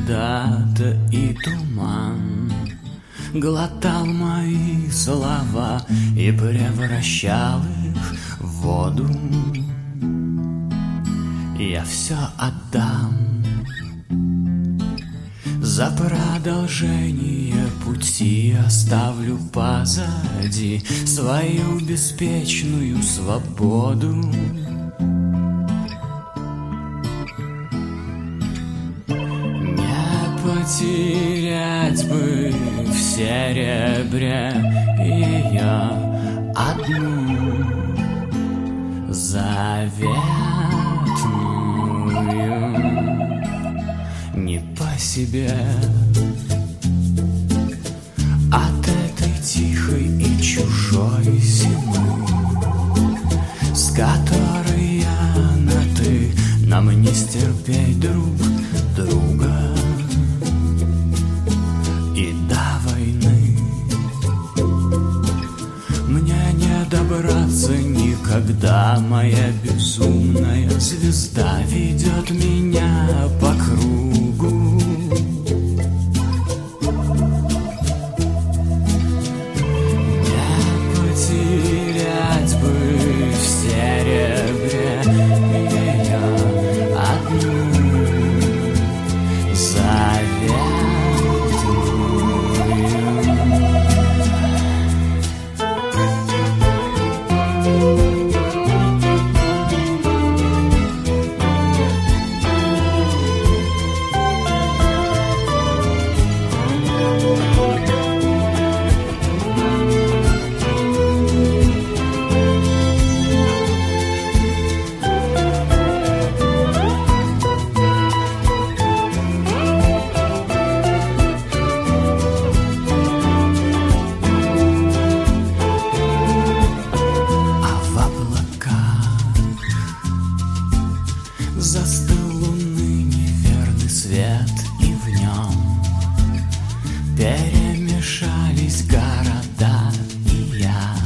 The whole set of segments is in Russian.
когда-то и туман глотал мои слова и превращал их в воду. Я все отдам за продолжение пути, оставлю позади свою беспечную свободу. Не потерять бы в серебре ее одну заветную. Не по себе от этой тихой и чужой зимы, с которой я на ты, нам не стерпеть друг друга и до войны. Мне не добраться никогда, моя безумная звезда ведет меня по кругу. Застыл луны неверный свет, и в нем перемешались города, и я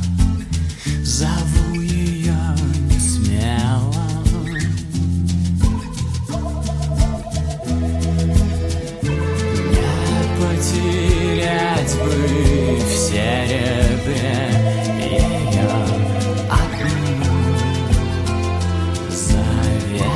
зову ее не смело. Не потерять бы в серебре ее одну заветную.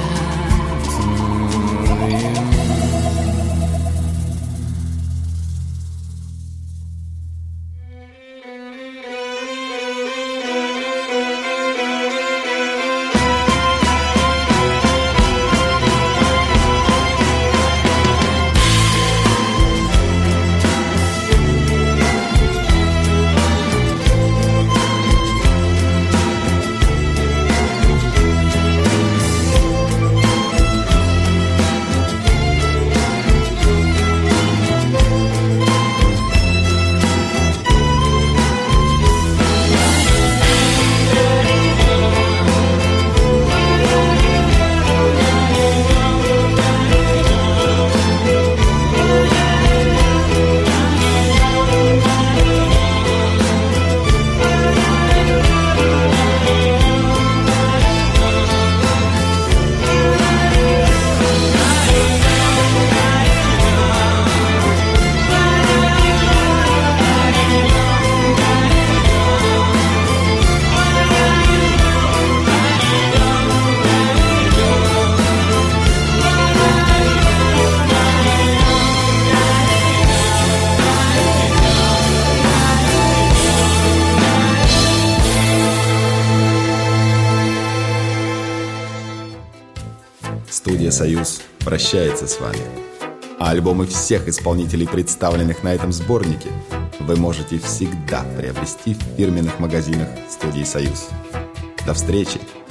Студия «Союз» прощается с вами. А альбомы всех исполнителей, представленных на этом сборнике, вы можете всегда приобрести в фирменных магазинах студии «Союз». До встречи!